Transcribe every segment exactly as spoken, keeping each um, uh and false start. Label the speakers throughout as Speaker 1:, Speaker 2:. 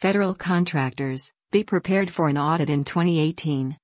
Speaker 1: Federal contractors, be prepared for an audit in twenty eighteen.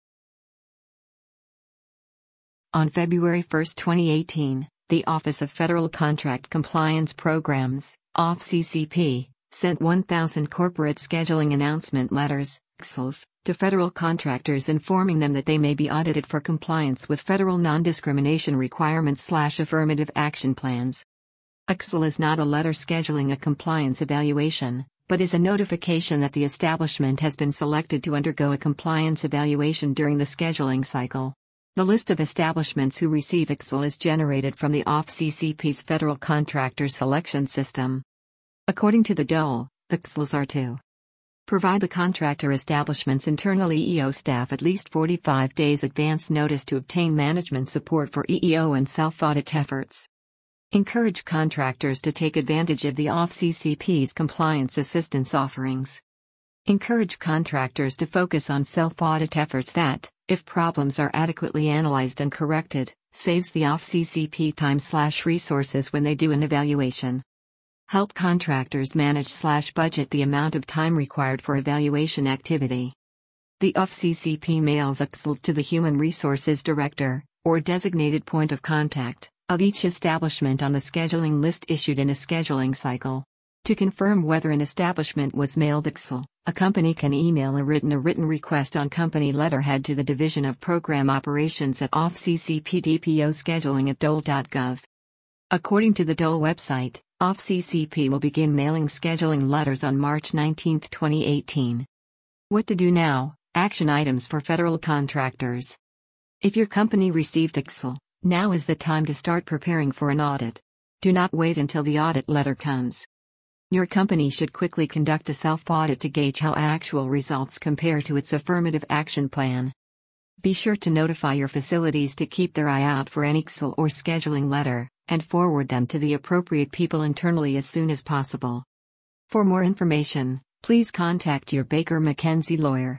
Speaker 1: On February first, twenty eighteen, the Office of Federal Contract Compliance Programs, O F C C P, sent one thousand corporate scheduling announcement letters, C S Ls, to federal contractors informing them that they may be audited for compliance with federal non-discrimination requirements/affirmative action plans. A C S L is not a letter scheduling a compliance evaluation, but is a notification that the establishment has been selected to undergo a compliance evaluation during the scheduling cycle. The list of establishments who receive C S L is generated from the O F C C P's Federal Contractor Selection System. According to the D O L, the C S Ls are to provide the contractor establishment's internal E E O staff at least forty-five days advance notice to obtain management support for E E O and self-audit efforts. Encourage contractors to take advantage of the O F C C P's compliance assistance offerings. Encourage contractors to focus on self-audit efforts that, if problems are adequately analyzed and corrected, saves the O F C C P time/resources when they do an evaluation. Help contractors manage/budget the amount of time required for evaluation activity. The O F C C P mails a C S L to the Human Resources Director, or designated point of contact, of each establishment on the scheduling list issued in a scheduling cycle. To confirm whether an establishment was mailed a C S L, a company can email a written a written request on company letterhead to the Division of Program Operations at O F C C P D P O scheduling at D O L dot gov. According to the D O L website, O F C C P will begin mailing scheduling letters on March nineteenth, twenty eighteen. What to do now? Action items for federal contractors. If your company received a C S L, now is the time to start preparing for an audit. Do not wait until the audit letter comes. Your company should quickly conduct a self-audit to gauge how actual results compare to its affirmative action plan. Be sure to notify your facilities to keep their eye out for any C S L or scheduling letter, and forward them to the appropriate people internally as soon as possible. For more information, please contact your Baker McKenzie lawyer.